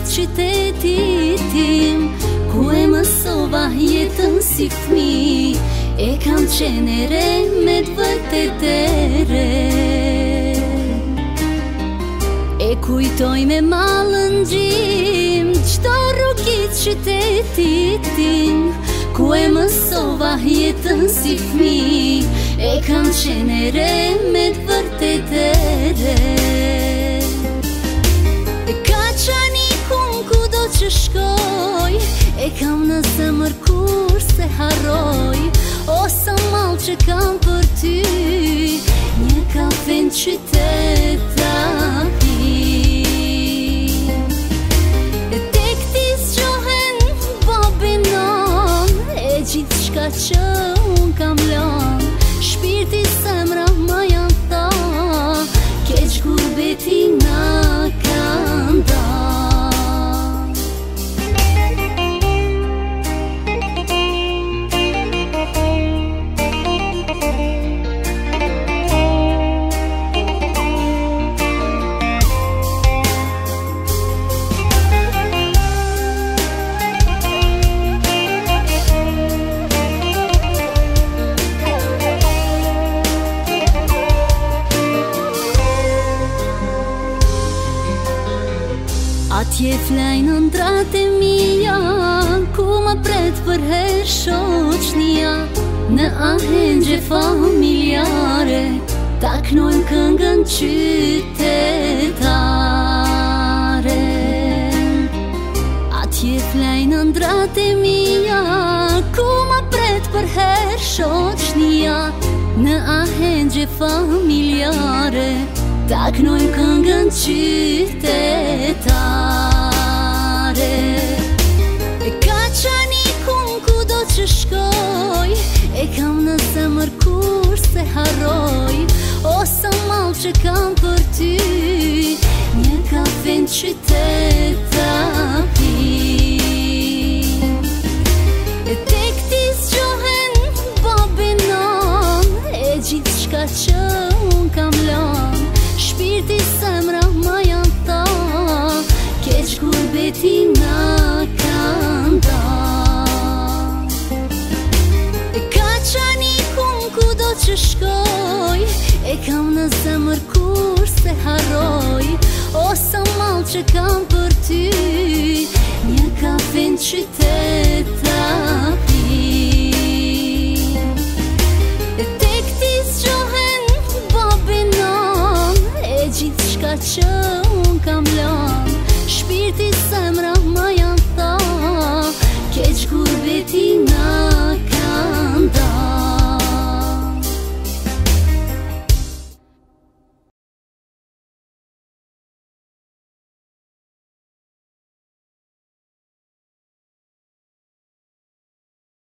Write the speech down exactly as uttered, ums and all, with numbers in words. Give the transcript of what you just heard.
qytetit tim, ku e mësova jetën si fmi, e kam qenë e re me të vërtet e re. E kujtoj me malën gjim qdo rrugit qytetit tim, ku e mësova jetën si fmi, e kam qenë e re me të vërtet e re. E ka qanikun kudo që shkoj, e kam në zemër kur se harroj, o sa mal që kam për ty, një kafe në qytet tahim. E tek ti zgjohen babinon, e gjithë shka që unë kam lën, shpirti zemra ma janë tha, keq gurbeti na kanë da. Atje flejnë ndrat e mija, ku ma pret për her shoqnia, në ahengje familjare, ta knojmë këngën qytetare. Atje flejnë ndrat e mija, ku ma pret për her shoqnia, në ahengje familjare, ta knojmë këngën qytetare. E ka qanikun kudo që shkoj, e kam në zemër kur se harroj, o sa mal që kam për ty, një kafe në qytet tahim. E tek ti zgjohen babinon, e gjithë shka që unë kam lën, shpirti zemra ma janë tha, keq gurbeti na kanë da. E ka qanikun kudo që shkoj, e kam në zemër kur se harroj, o sa mal që kam për ty, një kafe në qytet tahim. E tek ti zgjohen babinon, e gjithë shka që unë kam lën,